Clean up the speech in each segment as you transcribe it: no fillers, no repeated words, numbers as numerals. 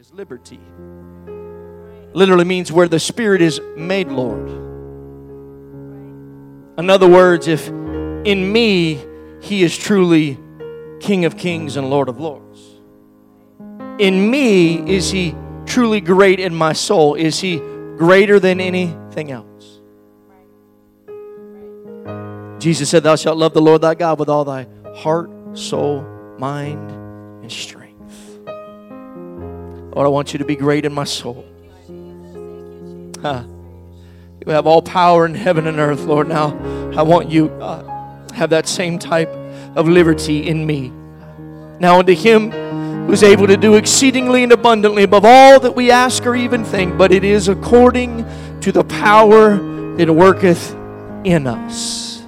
is liberty. Literally means where the Spirit is made Lord. In other words, if in me He is truly King of Kings and Lord of Lords. In me is He truly great in my soul. Is He greater than anything else? Jesus said, thou shalt love the Lord thy God with all thy heart, soul, mind, and strength. Lord, I want you to be great in my soul. You have all power in heaven and earth, Lord. Now, I want you to have that same type of liberty in me. Now unto Him who's able to do exceedingly and abundantly above all that we ask or even think, but it is according to the power that worketh in us.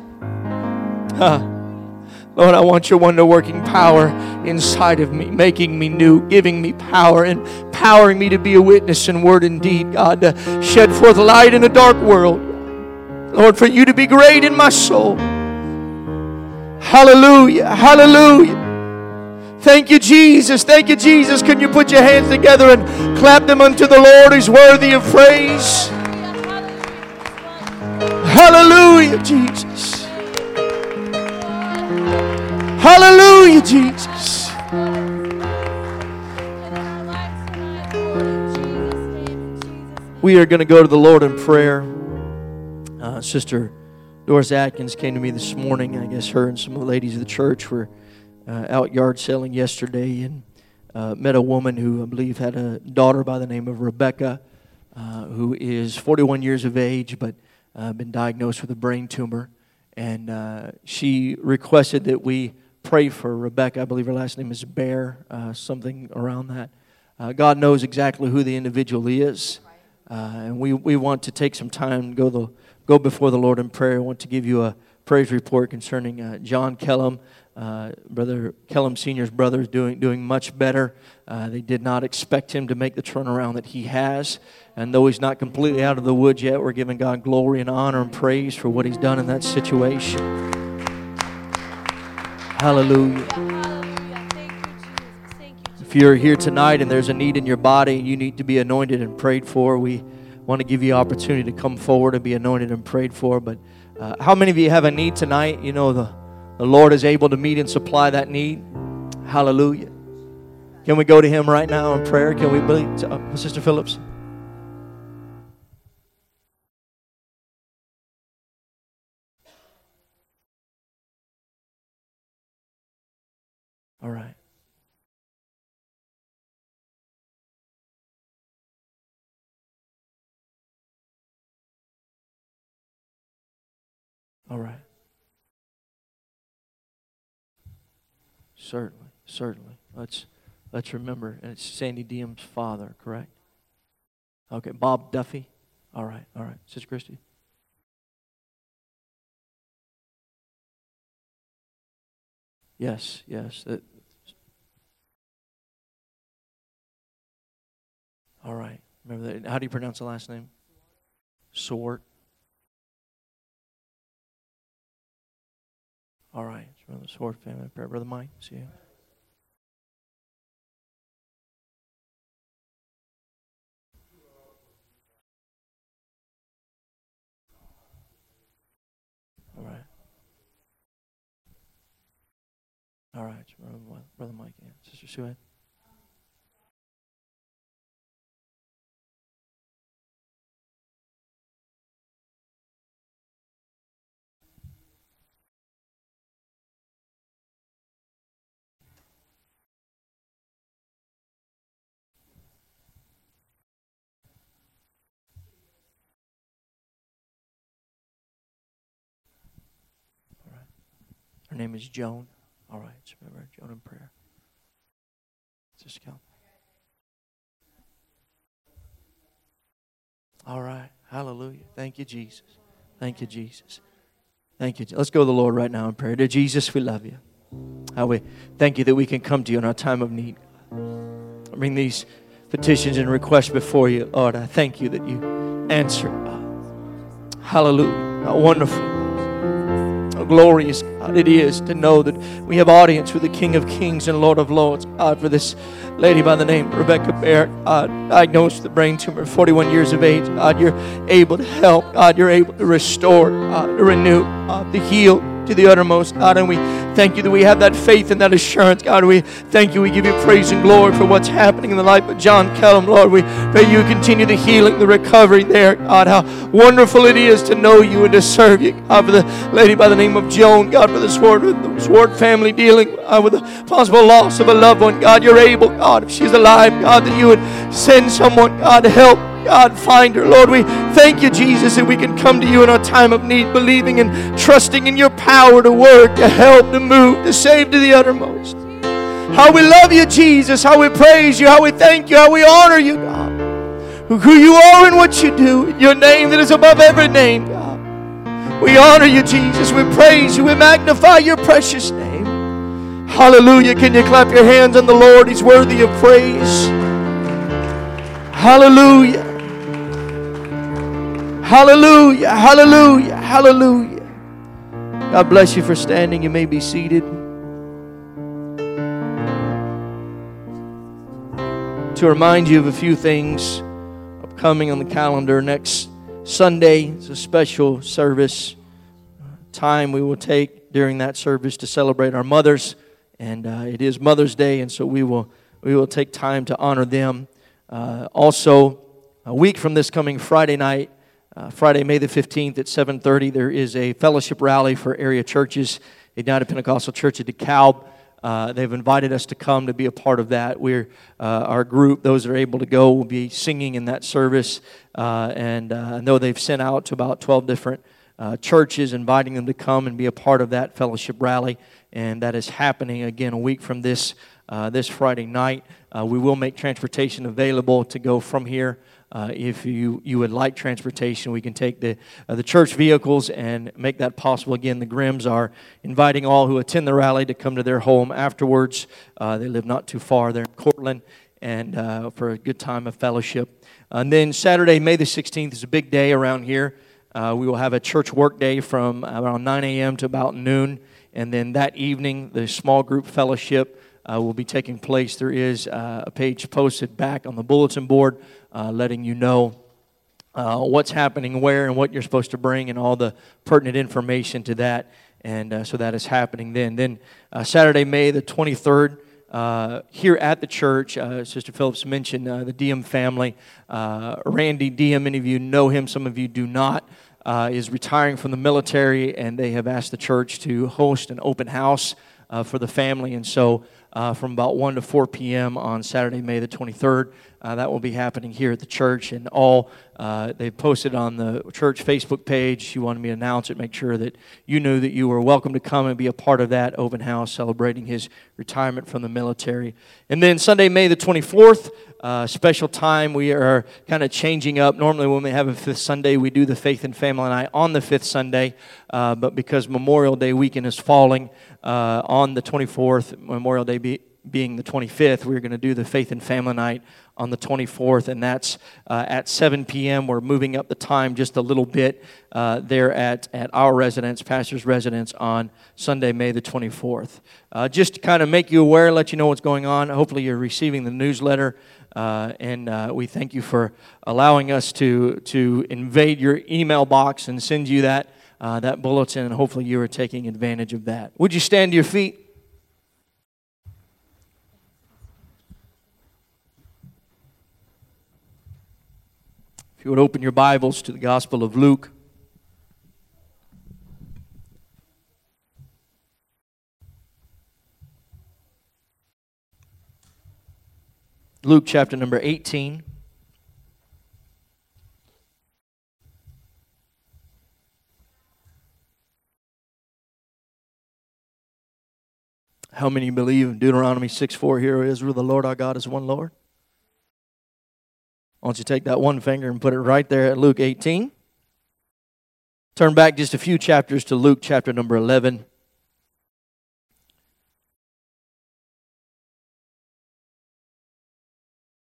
Lord, I want your wonder-working power inside of me, making me new, giving me power, empowering me to be a witness in word and deed, God, to shed forth light in a dark world. Lord, for you to be great in my soul. Hallelujah, hallelujah. Thank you, Jesus. Thank you, Jesus. Can you put your hands together and clap them unto the Lord who's worthy of praise? Hallelujah, Jesus. Hallelujah, Jesus. We are going to go to the Lord in prayer. Sister Doris Atkins came to me this morning. I guess her and some of the ladies of the church were out yard selling yesterday and met a woman who I believe had a daughter by the name of Rebecca, who is 41 years of age, but been diagnosed with a brain tumor. And she requested that we pray for Rebecca. I believe her last name is Bear, something around that. God knows exactly who the individual is. And we want to take some time and go before the Lord in prayer. I want to give you a praise report concerning John Kellum. Brother Kellum Sr.'s brother is doing much better. They did not expect him to make the turnaround that he has. And though he's not completely out of the woods yet, we're giving God glory and honor and praise for what He's done in that situation. Hallelujah. If you're here tonight and there's a need in your body, you need to be anointed and prayed for, we want to give you opportunity to come forward and be anointed and prayed for. But how many of you have a need tonight? You know the Lord is able to meet and supply that need. Hallelujah. Can we go to Him right now in prayer? Can we believe? Sister Phillips? All right. All right. Certainly. Let's remember. And it's Sandy Diem's father, correct? Okay, Bob Duffy. All right. Sister Christy. Yes. All right. Remember that. How do you pronounce the last name? Swart. All right. From the Swart family prayer. Brother Mike, see you. All right. Brother Mike, yeah. Sister Sue. Her name is Joan. All right, so remember Joan in prayer. Sister Cal. All right, hallelujah. Thank you, Jesus. Thank you, Jesus. Thank you. Let's go to the Lord right now in prayer. Dear Jesus, we love you. How we thank you that we can come to you in our time of need. I bring these petitions and requests before you, Lord. I thank you that you answer. Hallelujah. How wonderful. how glorious, God, it is to know that we have audience with the King of Kings and Lord of Lords. God, for this lady by the name of Rebecca Barrett, diagnosed with a brain tumor, 41 years of age. God, you're able to help. God, you're able to restore, to renew, to heal to the uttermost, God. And we thank you that we have that faith and that assurance, God. We thank you. We give you praise and glory for what's happening in the life of John Kellum, Lord. We pray you continue the healing, the recovery there, God. How wonderful it is to know you and to serve you, God. For the lady by the name of Joan, God, for the Sword family dealing with the possible loss of a loved one, God, you're able, God, if she's alive, God, that you would send someone, God, to help, God, find her. Lord, we thank you, Jesus, that we can come to you in our time of need, believing and trusting in your power to work, to help, to move, to save to the uttermost. How we love you, Jesus. How we praise you. How we thank you. How we honor you, God. Who you are and what you do. In your name that is above every name, God. We honor you, Jesus. We praise you. We magnify your precious name. Hallelujah. Can you clap your hands on the Lord? He's worthy of praise. Hallelujah. Hallelujah. Hallelujah. Hallelujah. God bless you for standing. You may be seated. To remind you of a few things upcoming on the calendar, next Sunday is a special service time we will take during that service to celebrate our mothers, and it is Mother's Day, and so we will take time to honor them. Also, a week from this coming Friday night, Friday, May the 15th at 7:30, there is a fellowship rally for area churches, United Pentecostal Church of DeKalb. They've invited us to come to be a part of that. Our group, those that are able to go, will be singing in that service. And I know they've sent out to about 12 different churches, inviting them to come and be a part of that fellowship rally. And that is happening again a week from this Friday night. We will make transportation available to go from here. If you would like transportation, we can take the church vehicles and make that possible. Again, the Grimms are inviting all who attend the rally to come to their home afterwards. They live not too far. They're in Cortland, and for a good time of fellowship. And then Saturday, May the 16th, is a big day around here. We will have a church work day from around 9 a.m. to about noon. And then that evening, the small group fellowship will be taking place. There is a page posted back on the bulletin board letting you know what's happening where and what you're supposed to bring and all the pertinent information to that. And so that is happening then. Then Saturday, May the 23rd, here at the church, Sister Phillips mentioned the Diem family. Randy Diem, many of you know him, some of you do not, is retiring from the military, and they have asked the church to host an open house for the family. And so from about 1 to 4 p.m. on Saturday, May the 23rd, that will be happening here at the church. And they posted on the church Facebook page. She wanted me to announce it, make sure that you knew that you were welcome to come and be a part of that open house celebrating his retirement from the military. And then Sunday, May the 24th, special time. We are kind of changing up. Normally when we have a fifth Sunday, we do the Faith and Family Night on the fifth Sunday. But because Memorial Day weekend is falling on the 24th, Memorial Day being the 25th, we're going to do the Faith and Family Night on the 24th, and that's at 7 p.m. We're moving up the time just a little bit there at our residence, pastor's residence, on Sunday, May the 24th. Just to kind of make you aware, let you know what's going on. Hopefully you're receiving the newsletter, and we thank you for allowing us to invade your email box and send you that bulletin, and hopefully you are taking advantage of that. Would you stand to your feet? If you would open your Bibles to the Gospel of Luke. Luke chapter number 18. How many believe in Deuteronomy 6:4, Hear, O Israel, the Lord our God is one Lord? Why don't you take that one finger and put it right there at Luke 18. Turn back just a few chapters to Luke chapter number 11.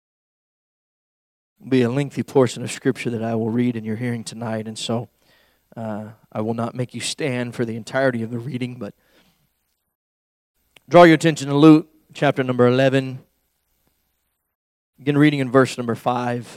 It'll be a lengthy portion of Scripture that I will read in your hearing tonight, and so I will not make you stand for the entirety of the reading, but draw your attention to Luke chapter number 11. Begin reading in verse number 5.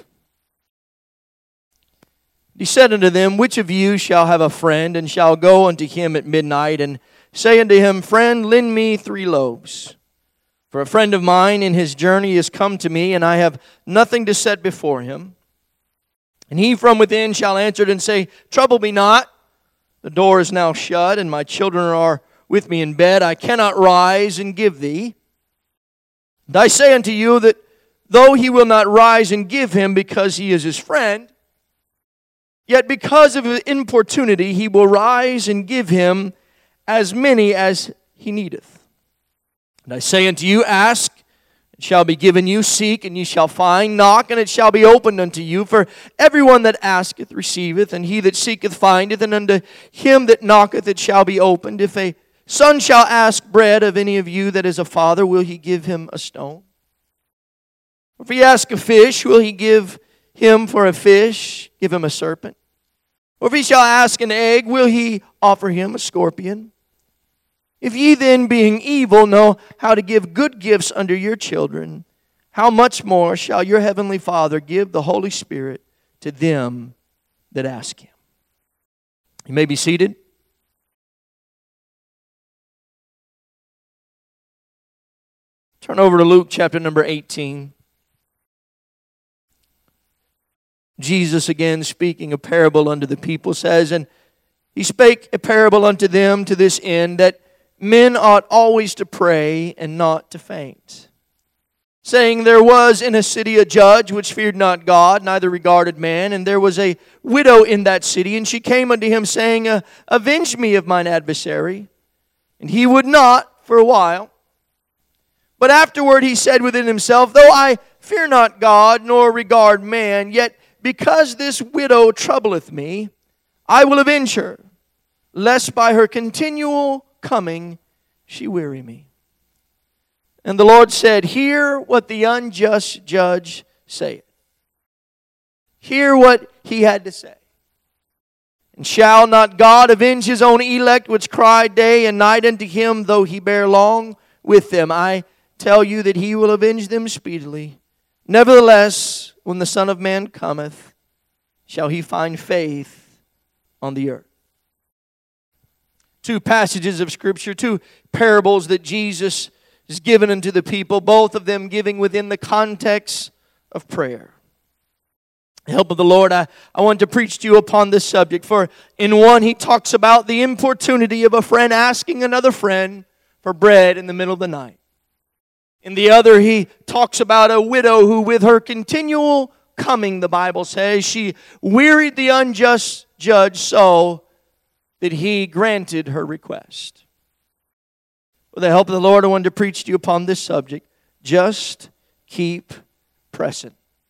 He said unto them, Which of you shall have a friend, and shall go unto him at midnight, and say unto him, Friend, lend me 3 loaves. For a friend of mine in his journey is come to me, and I have nothing to set before him. And he from within shall answer and say, Trouble me not, the door is now shut, and my children are with me in bed. I cannot rise and give thee. And I say unto you that though he will not rise and give him because he is his friend, yet because of his importunity he will rise and give him as many as he needeth. And I say unto you, Ask, it shall be given you. Seek, and ye shall find. Knock, and it shall be opened unto you. For everyone that asketh receiveth, and he that seeketh findeth, and unto him that knocketh it shall be opened. If a son shall ask bread of any of you that is a father, will he give him a stone? If he ask a fish, will he give him for a fish? Give him a serpent. Or if he shall ask an egg, will he offer him a scorpion? If ye then, being evil, know how to give good gifts unto your children, how much more shall your heavenly Father give the Holy Spirit to them that ask him? You may be seated. Turn over to Luke chapter number 18. Jesus again speaking a parable unto the people says, And he spake a parable unto them to this end, that men ought always to pray and not to faint. Saying, There was in a city a judge which feared not God, neither regarded man, and there was a widow in that city, and she came unto him, saying, Avenge me of mine adversary. And he would not for a while. But afterward he said within himself, Though I fear not God, nor regard man, yet because this widow troubleth me, I will avenge her, lest by her continual coming she weary me. And the Lord said, Hear what the unjust judge saith. Hear what he had to say. And shall not God avenge his own elect, which cry day and night unto him, though he bear long with them? I tell you that he will avenge them speedily. Nevertheless, when the Son of Man cometh, shall he find faith on the earth? 2 passages of Scripture, 2 parables that Jesus is given unto the people, both of them giving within the context of prayer. The help of the Lord, I want to preach to you upon this subject. For in one, he talks about the importunity of a friend asking another friend for bread in the middle of the night. In the other, he talks about a widow who with her continual coming, the Bible says, she wearied the unjust judge so that he granted her request. With the help of the Lord, I wanted to preach to you upon this subject. Just keep pressing.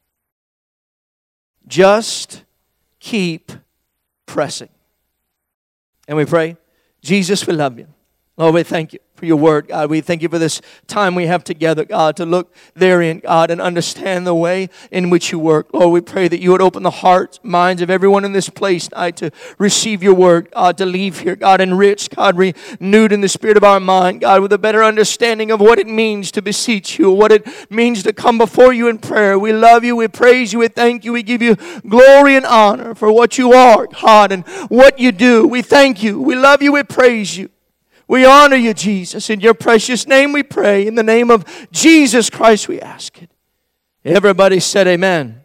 Just keep pressing. And we pray, Jesus, we love you. Lord, we thank you for your word, God. We thank you for this time we have together, God, to look therein, God, and understand the way in which you work. Lord, we pray that you would open the hearts, minds of everyone in this place tonight to receive your word, God, to leave here, God, enriched, God, renewed in the spirit of our mind, God, with a better understanding of what it means to beseech you, what it means to come before you in prayer. We love you, we praise you, we thank you, we give you glory and honor for what you are, God, and what you do. We thank you, we love you, we praise you. We honor you, Jesus. In your precious name we pray. In the name of Jesus Christ we ask it. Everybody said amen.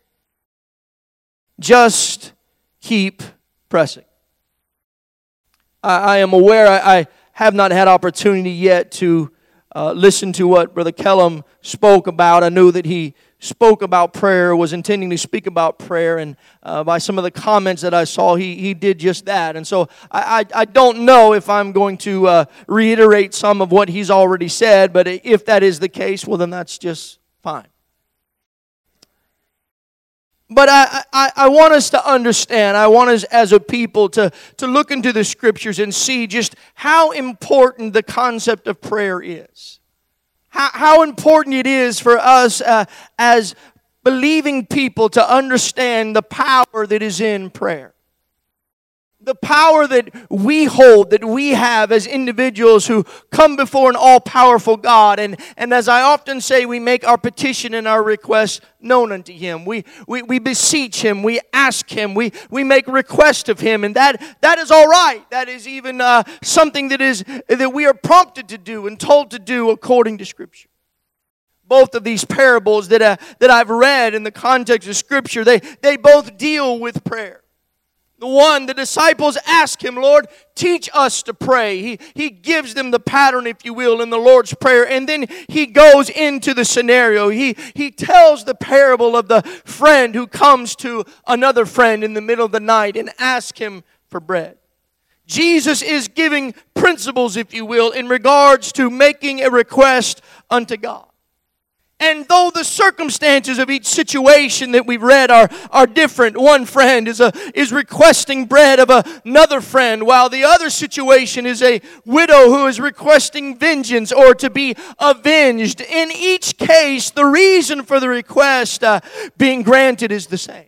Just keep pressing. I am aware I have not had opportunity yet to listen to what Brother Kellum spoke about. I knew that he spoke about prayer, was intending to speak about prayer, and by some of the comments that I saw, he did just that. And so I don't know if I'm going to reiterate some of what he's already said, but if that is the case, well, then that's just fine. But I want us to understand, I want us as a people to look into the Scriptures and see just how important the concept of prayer is. How important it is for us as believing people to understand the power that is in prayer. The power that we hold, that we have as individuals who come before an all-powerful God. And as I often say, we make our petition and our request known unto Him. We beseech Him. We ask Him. We make request of Him. And that is all right. That is even something that we are prompted to do and told to do according to Scripture. Both of these parables that I've read in the context of Scripture, they both deal with prayer. The one, the disciples ask Him, Lord, teach us to pray. He gives them the pattern, if you will, in the Lord's Prayer. And then He goes into the scenario. He tells the parable of the friend who comes to another friend in the middle of the night and asks him for bread. Jesus is giving principles, if you will, in regards to making a request unto God. And though the circumstances of each situation that we've read are different, one friend is requesting bread of another friend, while the other situation is a widow who is requesting vengeance or to be avenged. In each case, the reason for the request being granted is the same.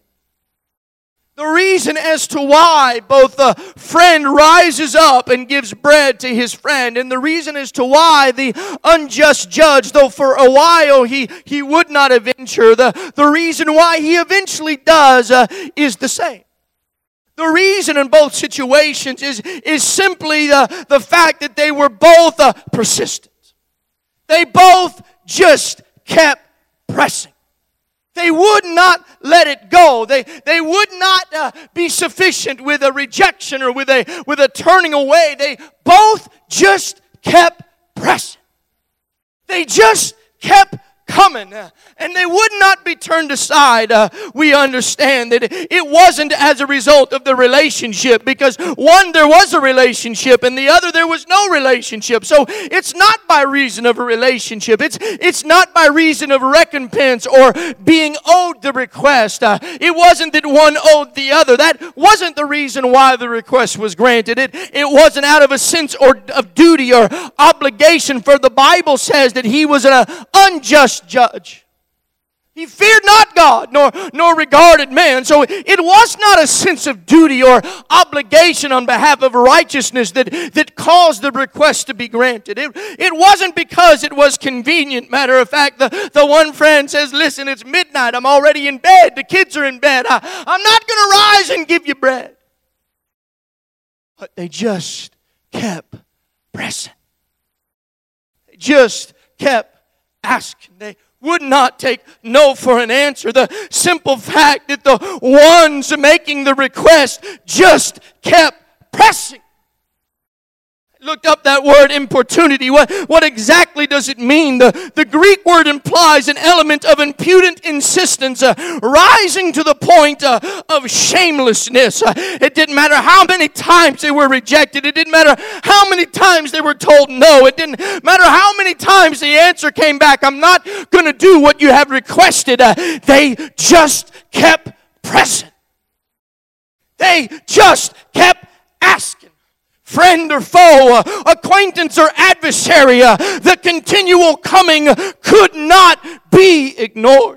The reason as to why both the friend rises up and gives bread to his friend, and the reason as to why the unjust judge, though for a while he would not avenge her, the reason why he eventually does is the same. The reason in both situations is simply the fact that they were both persistent. They both just kept pressing. They would not let it go. They would not be sufficient with a rejection or with a turning away. They both just kept pressing. They just kept coming, and they would not be turned aside. We understand that it wasn't as a result of the relationship, because one, there was a relationship, and the other, there was no relationship. So it's not by reason of a relationship. It's not by reason of recompense or being owed the request. It wasn't that one owed the other. That wasn't the reason why the request was granted. It wasn't out of a sense of duty or obligation, for the Bible says that he was an unjust judge. He feared not God, nor regarded man. So it was not a sense of duty or obligation on behalf of righteousness that caused the request to be granted. It wasn't because it was convenient. Matter of fact, the one friend says, listen, it's midnight. I'm already in bed. The kids are in bed. I'm not going to rise and give you bread. But they just kept pressing. They just kept asking. They would not take no for an answer. The simple fact that the ones making the request just kept pressing. Looked up that word importunity. What exactly does it mean? The Greek word implies an element of impudent insistence, rising to the point of shamelessness. It didn't matter how many times they were rejected. It didn't matter how many times they were told no. It didn't matter how many times the answer came back, I'm not going to do what you have requested. They just kept pressing. They just kept asking. Friend or foe, acquaintance or adversary, the continual coming could not be ignored.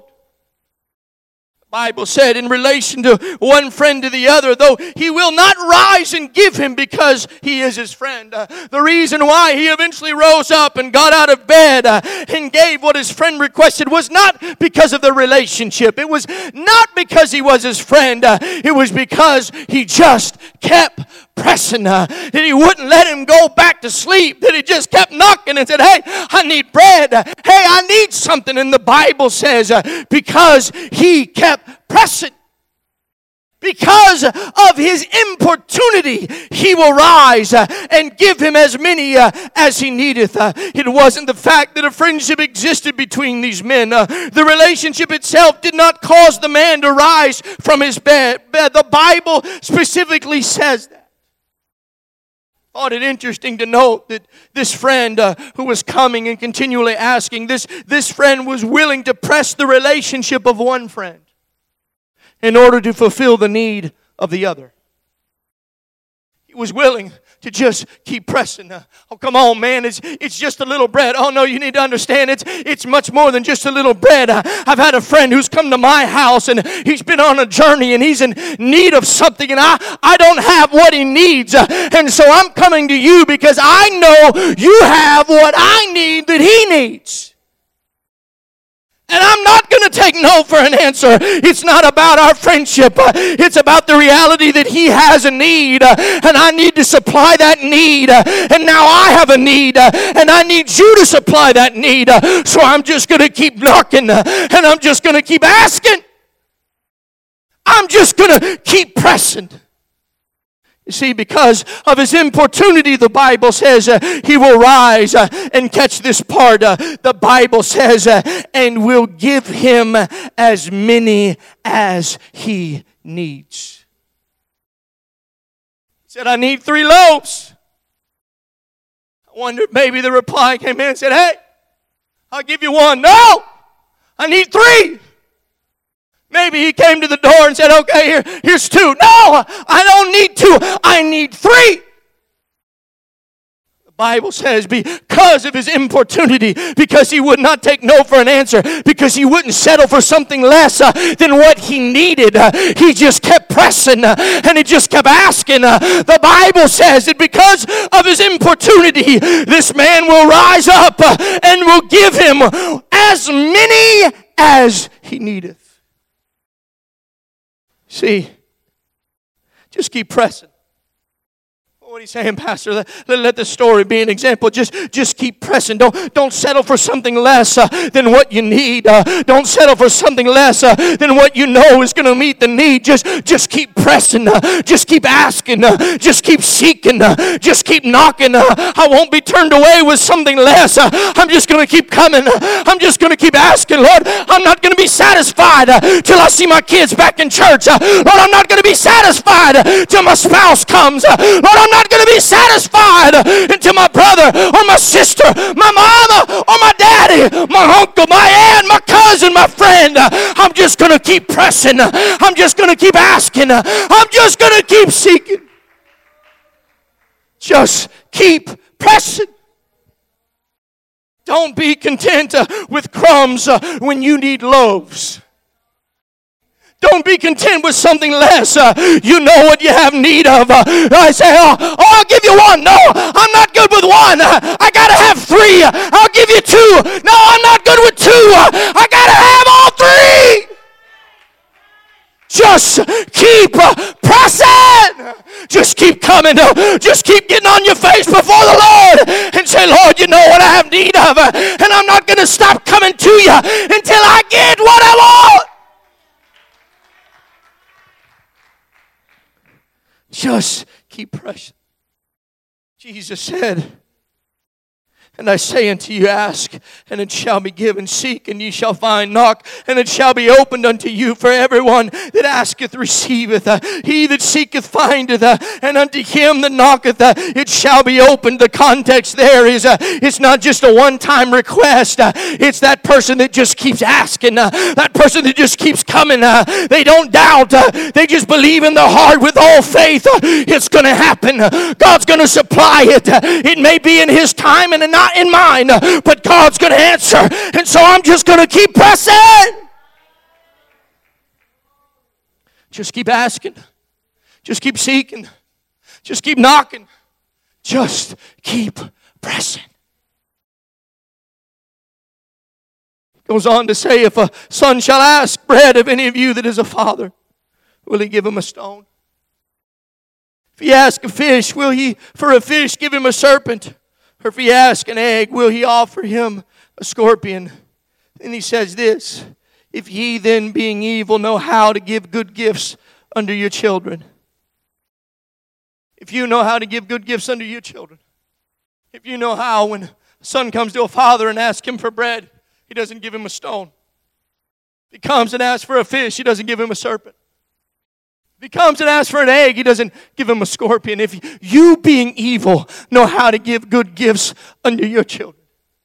The Bible said in relation to one friend to the other, though he will not rise and give him because he is his friend. The reason why he eventually rose up and got out of bed and gave what his friend requested was not because of the relationship. It was not because he was his friend. It was because he just kept pressing, that he wouldn't let him go back to sleep, that he just kept knocking and said, hey, I need bread. Hey, I need something. And the Bible says, because he kept pressing, because of his importunity, he will rise and give him as many as he needeth. It wasn't the fact that a friendship existed between these men. The relationship itself did not cause the man to rise from his bed. The Bible specifically says that. I thought it interesting to note that this friend who was coming and continually asking, this friend was willing to press the relationship of one friend in order to fulfill the need of the other. He was willing to just keep pressing. Oh, come on, man. It's just a little bread. Oh, no, you need to understand it's much more than just a little bread. I've had a friend who's come to my house, and he's been on a journey, and he's in need of something, and I don't have what he needs. And so I'm coming to you because I know you have what I need that he needs. And I'm not going to take no for an answer. It's not about our friendship. It's about the reality that he has a need, and I need to supply that need. And now I have a need, and I need you to supply that need. So I'm just going to keep knocking, and I'm just going to keep asking. I'm just going to keep pressing. You see, because of his importunity, the Bible says he will rise and catch this part. The Bible says, and will give him as many as he needs. He said, I need 3 loaves. I wondered maybe the reply came in and said, hey, I'll give you 1. No, I need 3. Maybe he came to the door and said, okay, here's 2. No, I don't need 2. I need 3. The Bible says because of his importunity, because he would not take no for an answer, because he wouldn't settle for something less than what he needed. He just kept pressing and he just kept asking. The Bible says that because of his importunity, this man will rise up and will give him as many as he needeth. See, just keep pressing. What are you saying, Pastor? Let the story be an example. Just keep pressing. Don't settle for something less than what you need. Don't settle for something less than what you know is going to meet the need. Just keep pressing. Just keep asking. Just keep seeking. Just keep knocking. I won't be turned away with something less. I'm just going to keep coming. I'm just going to keep asking. Lord, I'm not going to be satisfied till I see my kids back in church. Lord, I'm not going to be satisfied till my spouse comes. Lord, I'm not going to be satisfied until my brother or my sister, my mama or my daddy, my uncle, my aunt, my cousin, my friend. I'm just going to keep pressing. I'm just going to keep asking. I'm just going to keep seeking. Just keep pressing. Don't be content with crumbs when you need loaves. Don't be content with something less. You know what you have need of. I say, I'll give you 1. No, I'm not good with 1. I got to have 3. I'll give you 2. No, I'm not good with 2. I got to have all 3. Just keep pressing. Just keep coming. Just keep getting on your face before the Lord and say, Lord, you know what I have need of. And I'm not going to stop coming to you until I get what I want. Just keep pressing. Jesus said, and I say unto you, ask, and it shall be given. Seek, and ye shall find. Knock, and it shall be opened unto you. For everyone that asketh receiveth. He that seeketh findeth. And unto him that knocketh it shall be opened. The context there is it's not just a one-time request. It's that person that just keeps asking. That person that just keeps coming. They don't doubt. They just believe in their heart with all faith. It's going to happen. God's going to supply it. It may be in his time and not in mine, but God's going to answer. And so I'm just going to keep pressing. Just keep asking. Just keep seeking. Just keep knocking. Just keep pressing. Goes on to say, if a son shall ask bread of any of you that is a father, will he give him a stone? If he ask a fish, will he for a fish give him a serpent? Or if he ask an egg, will he offer him a scorpion? Then he says this, if ye then being evil know how to give good gifts unto your children. If you know how to give good gifts unto your children. If you know how when a son comes to a father and asks him for bread, he doesn't give him a stone. If he comes and asks for a fish, he doesn't give him a serpent. If he comes and asks for an egg, he doesn't give him a scorpion. If you, being evil, know how to give good gifts unto your children.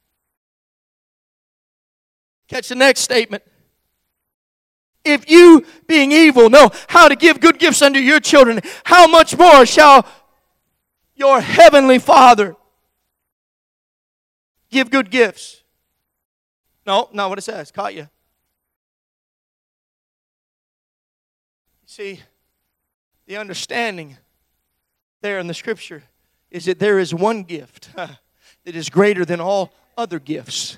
Catch the next statement. If you, being evil, know how to give good gifts unto your children, how much more shall your heavenly Father give good gifts. No, not what it says. Caught you. See, the understanding there in the Scripture is that there is one gift that is greater than all other gifts.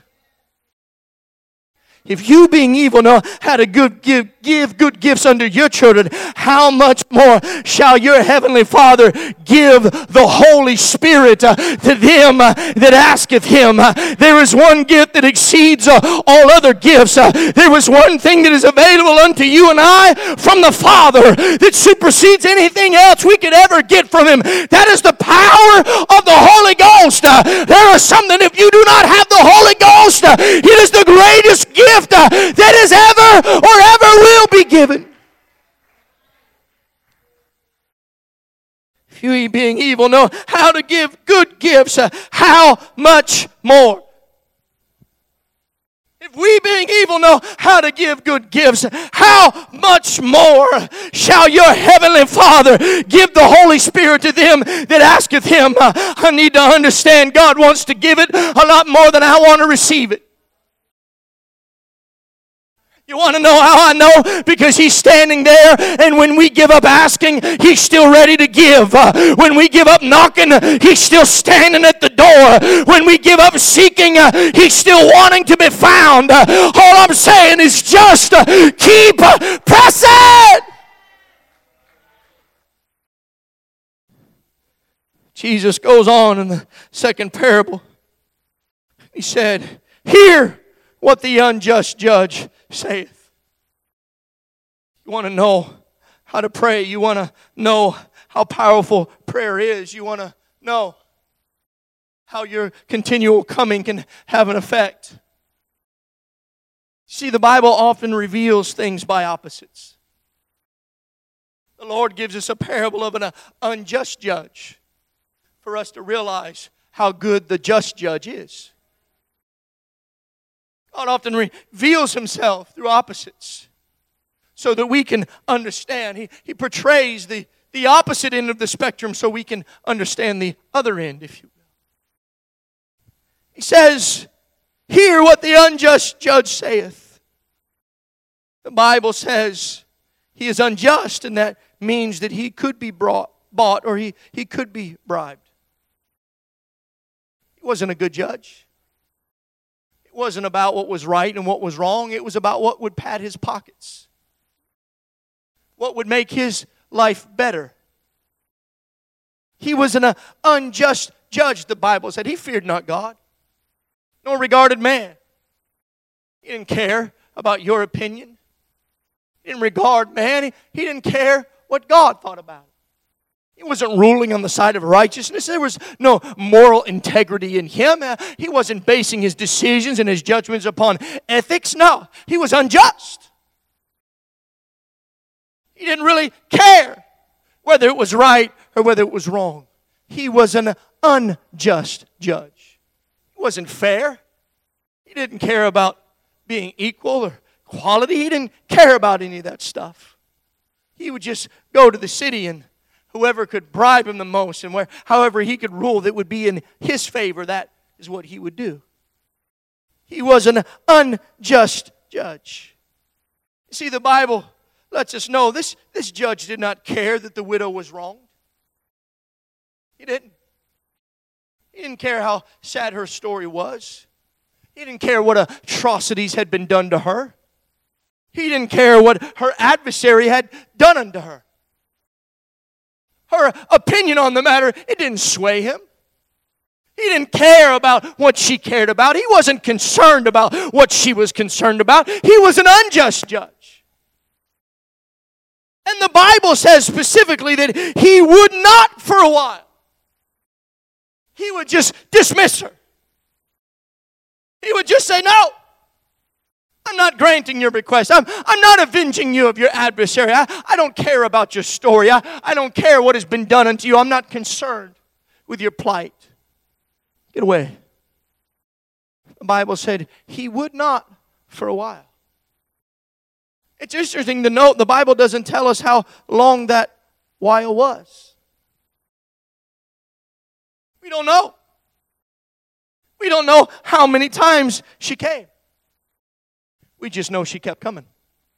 If you, being evil, know how to give good gifts unto your children, how much more shall your heavenly Father give the Holy Spirit to them that asketh Him? There is one gift that exceeds all other gifts. There was one thing that is available unto you and I from the Father that supersedes anything else we could ever get from Him. That is the power of the Holy Ghost. There is something, if you do not have the Holy Ghost, it is the greatest gift that is ever or ever will be given. If you, being evil, know how to give good gifts, how much more? If we, being evil, know how to give good gifts, how much more shall your heavenly Father give the Holy Spirit to them that asketh Him? I need to understand God wants to give it a lot more than I want to receive it. You want to know how I know? Because He's standing there, and when we give up asking, He's still ready to give. When we give up knocking, He's still standing at the door. When we give up seeking, He's still wanting to be found. All I'm saying is just keep pressing. Jesus goes on in the second parable. He said, "Hear what the unjust judge saith." You want to know how to pray. You want to know how powerful prayer is. You want to know how your continual coming can have an effect. See, the Bible often reveals things by opposites. The Lord gives us a parable of an unjust judge for us to realize how good the just judge is. God often reveals Himself through opposites so that we can understand. He portrays the opposite end of the spectrum so we can understand the other end, if you will. He says, "Hear what the unjust judge saith." The Bible says he is unjust, and that means that he could be bought or he could be bribed. He wasn't a good judge. It wasn't about what was right and what was wrong. It was about what would pad his pockets. What would make his life better. He was an unjust judge, the Bible said. He feared not God, nor regarded man. He didn't care about your opinion. He didn't regard man. He didn't care what God thought about it. He wasn't ruling on the side of righteousness. There was no moral integrity in Him. He wasn't basing His decisions and His judgments upon ethics. No, He was unjust. He didn't really care whether it was right or whether it was wrong. He was an unjust judge. He wasn't fair. He didn't care about being equal or equality. He didn't care about any of that stuff. He would just go to the city, and whoever could bribe him the most and however he could rule that would be in his favor, that is what he would do. He was an unjust judge. See, the Bible lets us know this judge did not care that the widow was wronged. He didn't. He didn't care how sad her story was. He didn't care what atrocities had been done to her. He didn't care what her adversary had done unto her. Her opinion on the matter, it didn't sway him. He didn't care about what she cared about. He wasn't concerned about what she was concerned about. He was an unjust judge. And the Bible says specifically that he would not for a while. He would just dismiss her. He would just say, "No, I'm not granting your request. I'm not avenging you of your adversary. I don't care about your story. I don't care what has been done unto you. I'm not concerned with your plight. Get away." The Bible said he would not for a while. It's interesting to note the Bible doesn't tell us how long that while was. We don't know. We don't know how many times she came. We just know she kept coming.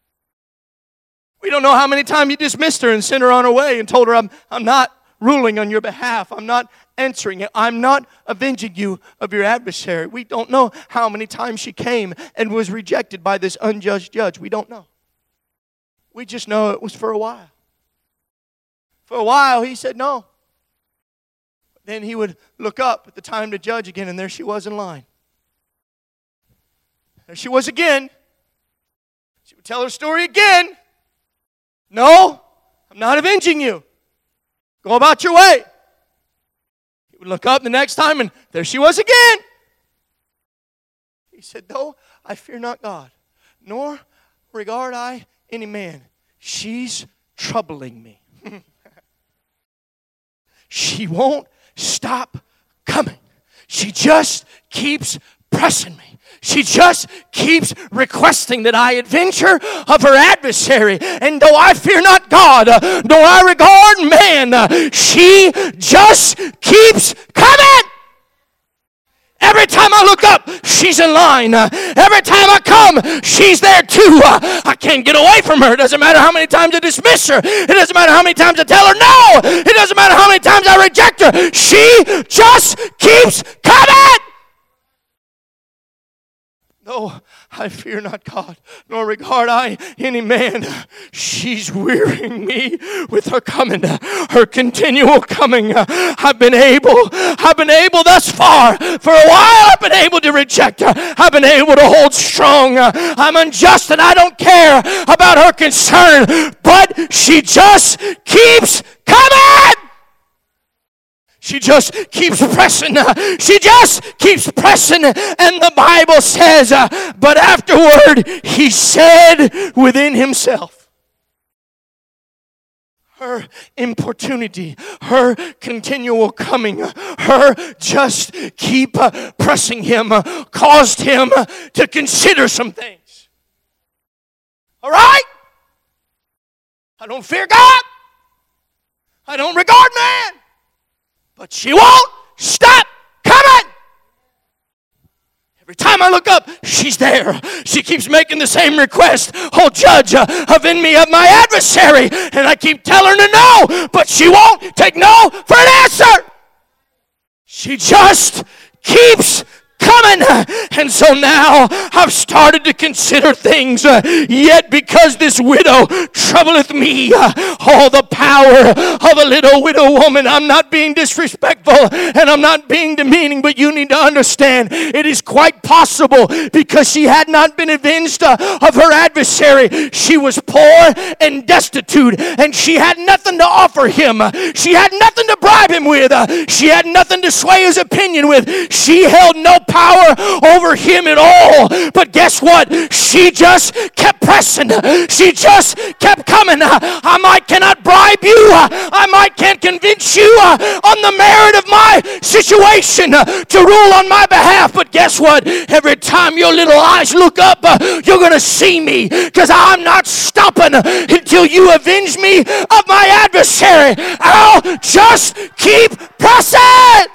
We don't know how many times you dismissed her and sent her on her way and told her, I'm not ruling on your behalf. I'm not answering it. I'm not avenging you of your adversary. We don't know how many times she came and was rejected by this unjust judge. We don't know. We just know it was for a while. For a while, he said no. Then he would look up at the time to judge again, and there she was in line. There she was again. She would tell her story again. No, I'm not avenging you. Go about your way. He would look up the next time, and there she was again. He said, though I fear not God, nor regard I any man. She's troubling me. She won't stop coming. She just keeps pressing me. She just keeps requesting that I avenge her of her adversary. And though I fear not God, nor I regard man, she just keeps coming. Every time I look up, she's in line. Every time I come, she's there too. I can't get away from her. It doesn't matter how many times I dismiss her. It doesn't matter how many times I tell her no. It doesn't matter how many times I reject her. She just keeps coming. No, I fear not God, nor regard I any man. She's wearying me with her coming, her continual coming. I've been able thus far. For a while I've been able to reject her. I've been able to hold strong. I'm unjust and I don't care about her concern. But she just keeps coming. She just keeps pressing. She just keeps pressing. And the Bible says, but afterward he said within himself, her importunity, her continual coming, her just keep pressing him caused him to consider some things. All right? I don't fear God. I don't regard man. But she won't stop coming. Every time I look up, she's there. She keeps making the same request. Oh, judge, avenge me of my adversary. And I keep telling her no, but she won't take no for an answer. She just keeps coming. And so now I've started to consider things. Yet because this widow troubleth me, all the power of a little widow woman. I'm not being disrespectful and I'm not being demeaning, but you need to understand it is quite possible because she had not been avenged of her adversary. She was poor and destitute and she had nothing to offer him. She had nothing to bribe him with. She had nothing to sway his opinion with. She held no power over him at all. But guess what? She just kept pressing. She just kept coming. I might cannot bribe you. I might can't convince you on the merit of my situation to rule on my behalf. But guess what? Every time your little eyes look up, you're going to see me because I'm not stopping until you avenge me of my adversary. I'll just keep pressing.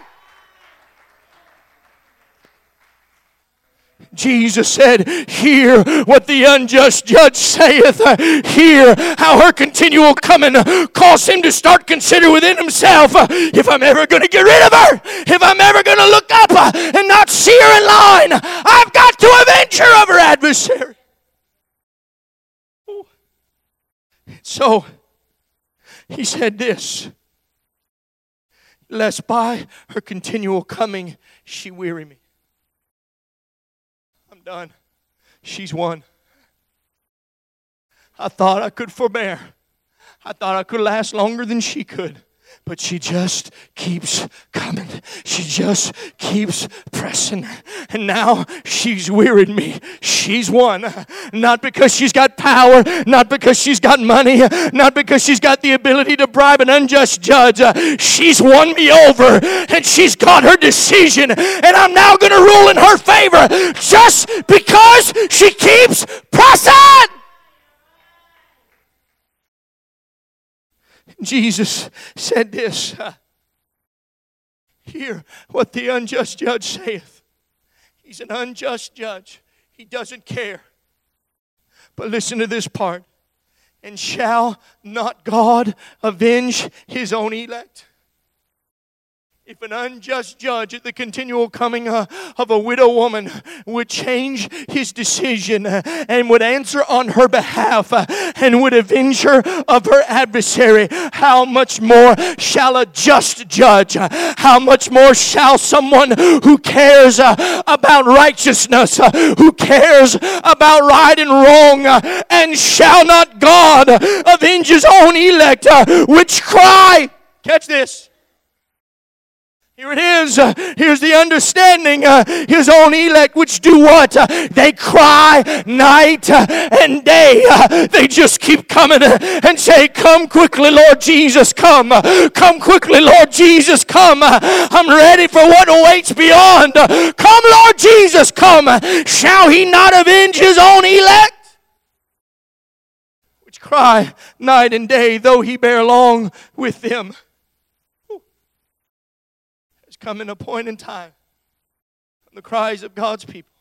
Jesus said, hear what the unjust judge saith. Hear how her continual coming caused him to start considering within himself, if I'm ever going to get rid of her, if I'm ever going to look up and not see her in line, I've got to avenge her of her adversary. So he said this, lest by her continual coming she weary me. Done. She's won. I thought I could forbear. I thought I could last longer than she could. But she just keeps coming. She just keeps pressing. And now she's wearied me. She's won. Not because she's got power. Not because she's got money. Not because she's got the ability to bribe an unjust judge. She's won me over. And she's got her decision. And I'm now going to rule in her favor. Just because she keeps pressing. Jesus said this, Hear what the unjust judge saith. He's an unjust judge. He doesn't care. But listen to this part. And shall not God avenge His own elect? If an unjust judge at the continual coming of a widow woman would change his decision and would answer on her behalf and would avenge her of her adversary, how much more shall a just judge? How much more shall someone who cares about righteousness, who cares about right and wrong, and shall not God avenge His own elect, which cry, catch this, here it is. Here's the understanding. His own elect, which do what? They cry night and day. They just keep coming and say, come quickly, Lord Jesus, come. Come quickly, Lord Jesus, come. I'm ready for what awaits beyond. Come, Lord Jesus, come. Shall He not avenge His own elect? Which cry night and day, though He bear long with them. Come in a point in time when the cries of God's people,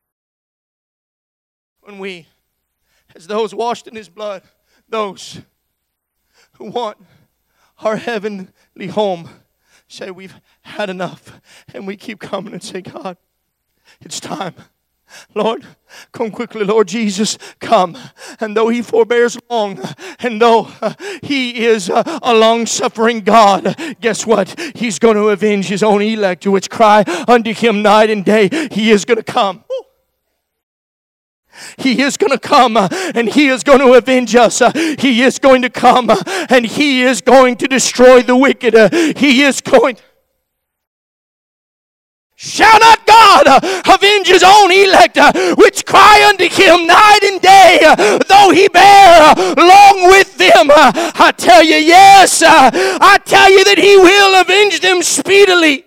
when we, as those washed in His blood, those who want our heavenly home, say we've had enough, and we keep coming and say, God, it's time. Lord, come quickly, Lord Jesus, come. And though He forbears long, and though He is a long-suffering God, guess what? He's going to avenge His own elect, which cry unto Him night and day. He is going to come. He is going to come and He is going to avenge us. He is going to come and He is going to destroy the wicked. He is going... Shall not God avenge His own elect, which cry unto Him night and day, though He bear long with them? I tell you, yes, I tell you that He will avenge them speedily.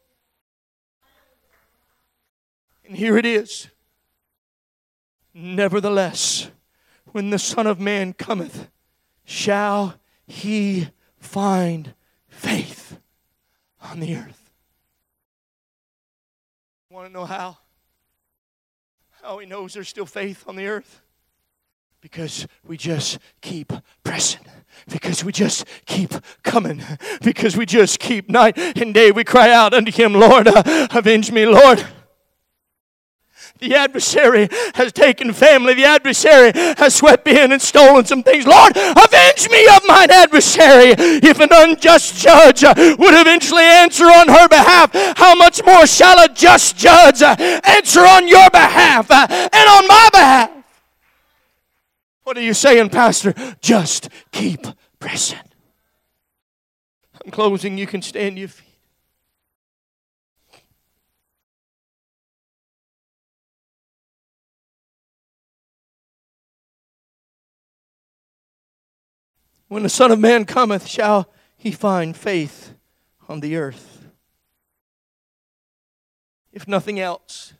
And here it is. Nevertheless, when the Son of Man cometh, shall He find faith on the earth? Want to know how? How He knows there's still faith on the earth? Because we just keep pressing. Because we just keep coming. Because we just keep night and day. We cry out unto Him, Lord, avenge me, Lord. The adversary has taken family. The adversary has swept in and stolen some things. Lord, avenge me of mine adversary. If an unjust judge would eventually answer on her behalf, how much more shall a just judge answer on your behalf and on my behalf? What are you saying, Pastor? Just keep pressing. I'm closing. You can stand to your feet. When the Son of Man cometh, shall He find faith on the earth? If nothing else,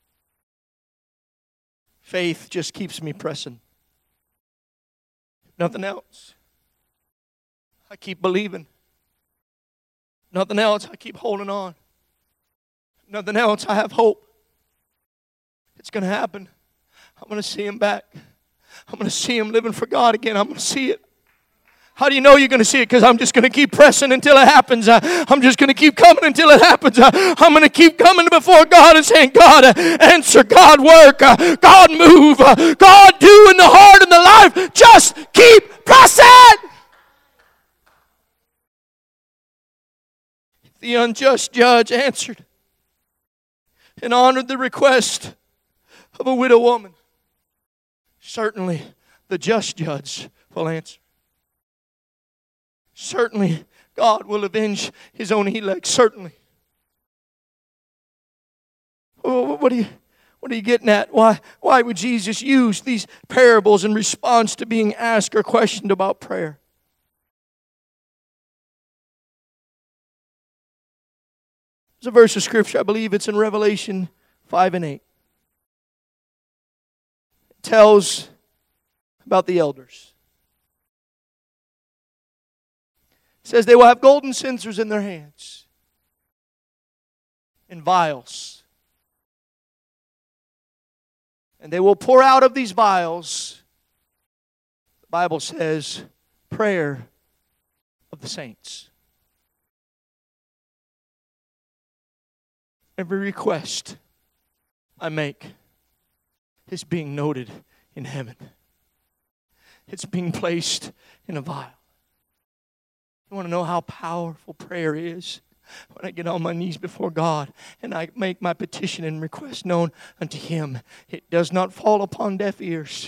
faith just keeps me pressing. Nothing else. I keep believing. Nothing else, I keep holding on. Nothing else, I have hope. It's going to happen. I'm going to see Him back. I'm going to see Him living for God again. I'm going to see it. How do you know you're going to see it? Because I'm just going to keep pressing until it happens. I'm just going to keep coming until it happens. I'm going to keep coming before God and saying, God, answer, God, work, God, move, God, do in the heart and the life. Just keep pressing. The unjust judge answered and honored the request of a widow woman. Certainly, the just judge will answer. Certainly, God will avenge His own elect. Certainly. What are you getting at? Why would Jesus use these parables in response to being asked or questioned about prayer? There's a verse of Scripture, I believe it's in Revelation 5 and 8. It tells about the elders. It says they will have golden censers in their hands. in vials. And they will pour out of these vials, the Bible says, prayer of the saints. Every request I make is being noted in heaven. It's being placed in a vial. You want to know how powerful prayer is? When I get on my knees before God and I make my petition and request known unto Him, it does not fall upon deaf ears.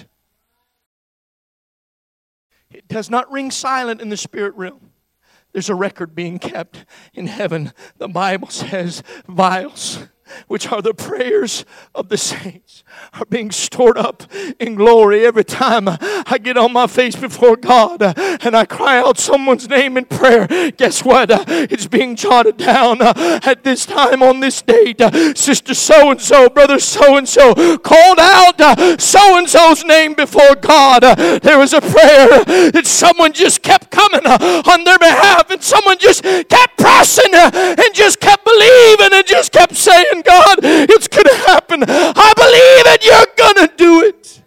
It does not ring silent in the spirit realm. There's a record being kept in heaven. The Bible says vials, which are the prayers of the saints, are being stored up in glory. Every time I get on my face before God and I cry out someone's name in prayer, guess what? It's being jotted down at this time on this date. Sister so-and-so, brother so-and-so called out so-and-so's name before God. There was a prayer that someone just kept coming on their behalf, and someone just kept pressing and just kept believing and just kept saying, God, it's going to happen. I believe it. You're going to do it.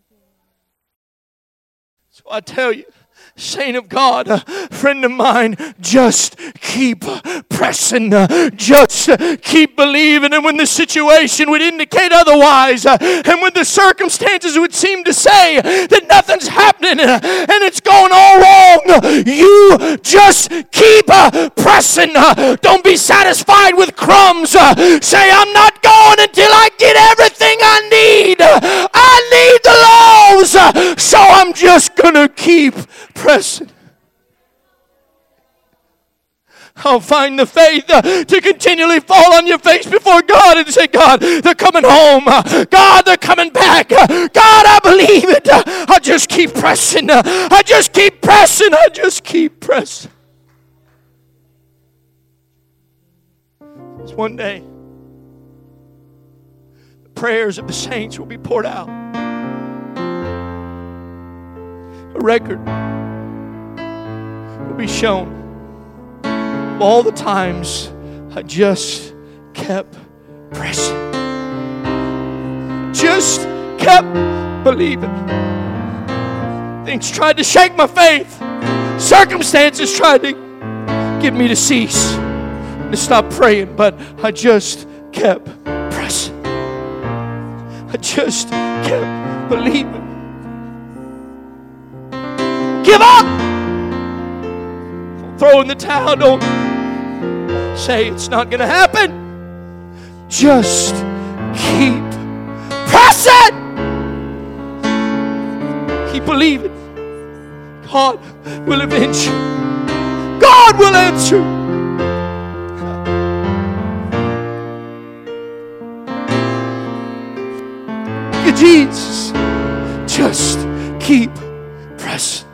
So I tell you, saint of God, a friend of mine, just keep pressing. Just keep believing. And when the situation would indicate otherwise, and when the circumstances would seem to say that nothing's happening and it's going all wrong, you just keep pressing. Don't be satisfied with crumbs. Say, I'm not going until I get everything I need. I need the loaves. So I'm just going to keep pressing. I'll find the faith to continually fall on your face before God and say, God, they're coming home. God, they're coming back. God, I believe it. I just keep pressing. I just keep pressing. I just keep pressing. It's one day, the prayers of the saints will be poured out. A record will be shown of all the times I just kept pressing. Just kept believing. Things tried to shake my faith. Circumstances tried to get me to cease, to stop praying, but I just kept pressing. I just kept believing. Give up! Don't throw in the towel. Don't say it's not going to happen. Just keep pressing. Keep believing. God will avenge you. God will answer. Thank you, Jesus. Just keep pressing.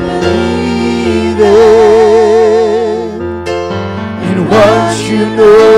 You know